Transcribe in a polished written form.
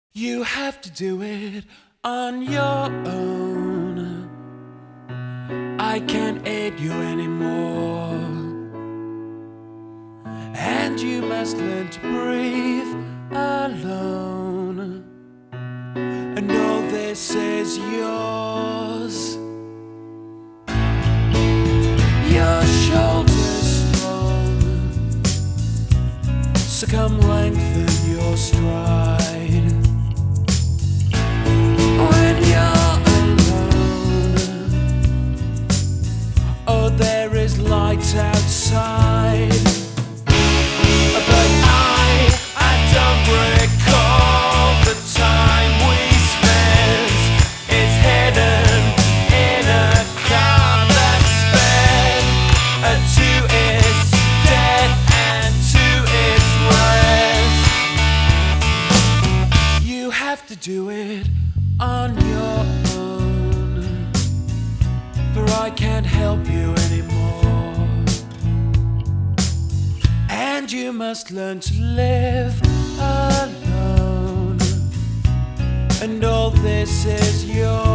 You have to do it on your own. I can't aid you anymore. And you must learn to breathe alone. And all this is yours. Your shoulders strong, so come lengthen your stride. When you're alone, oh, there is light outside. But I don't recall the time we spent. It's hidden in a cloud that's sped to its death and to its rest. You have to do it on your own, for I can't help you anymore. And you must learn to live alone. And all this is yours.